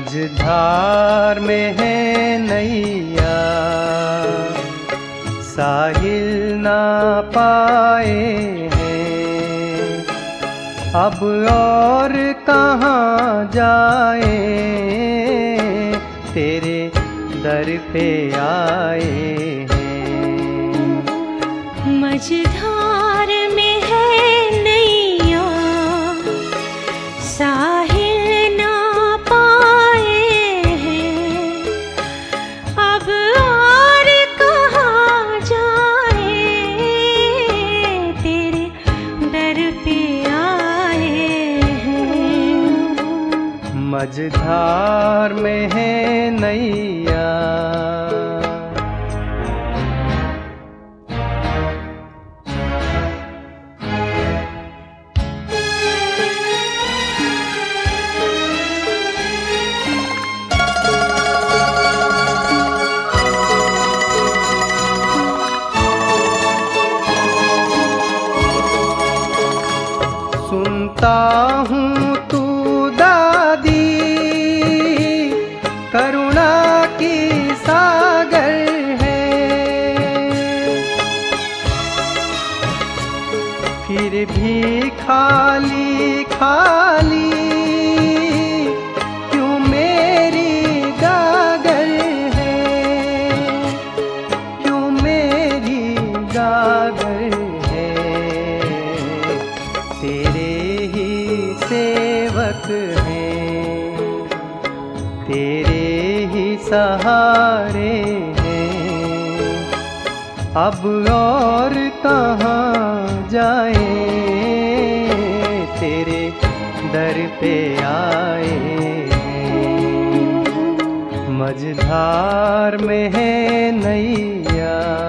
मझधार में है नैया, साहिल ना पाए हैं, अब और कहाँ जाए, तेरे दर पे आए हैं। मझधार में है नैया, साहिल ना पाए हैं, अब और कहाँ जाए, तेरे दर पे आए हैं। मझधार में है नैया। सुनता हूँ तू दादी करुणा की सागर है, फिर भी खाली खाली क्यों मेरी गागर है, क्यों मेरी गागर है, तेरे ही सेवक हैं, तेरे ही सहारे हैं, अब और कहाँ जाए, तेरे दर पे आए हैं। मझधार में है नैया।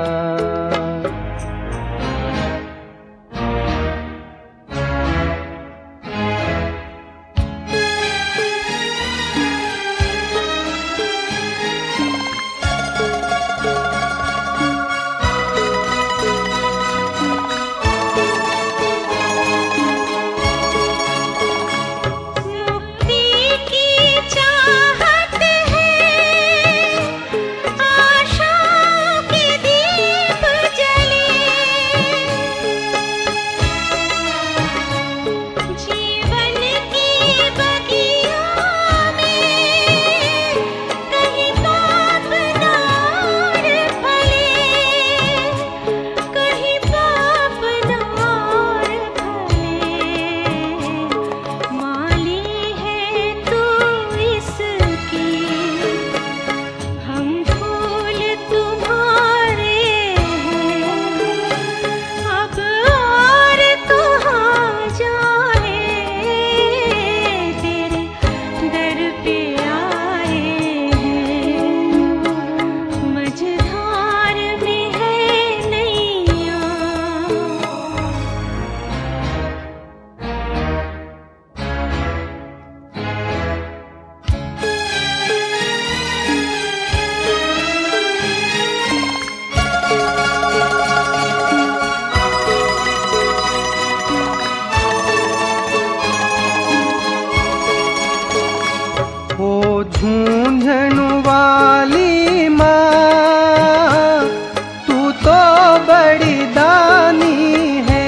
झूंझण वाली माँ तू तो बड़ी दानी है,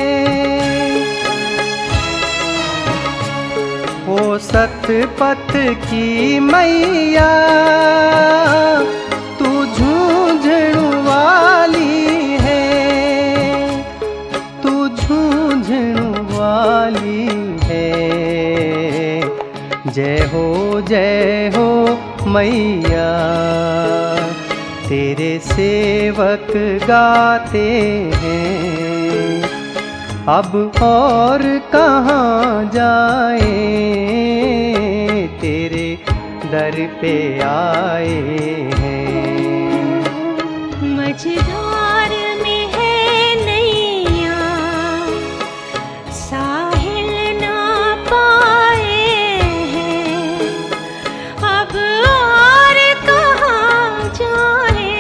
ओ सतपथ की मैया तू झूंझण वाली है, तू झूंझण वाली है। जय हो मैया, तेरे सेवक गाते हैं, अब और कहाँ जाए, तेरे दर पे आए हैं। मझधार में है नैया, साहिल ना पाए हैं, अब और कहाँ जाए,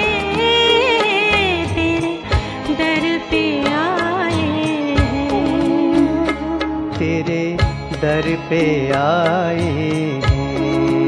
तेरे दर पे आए हैं। तेरे दर पे आए हैं।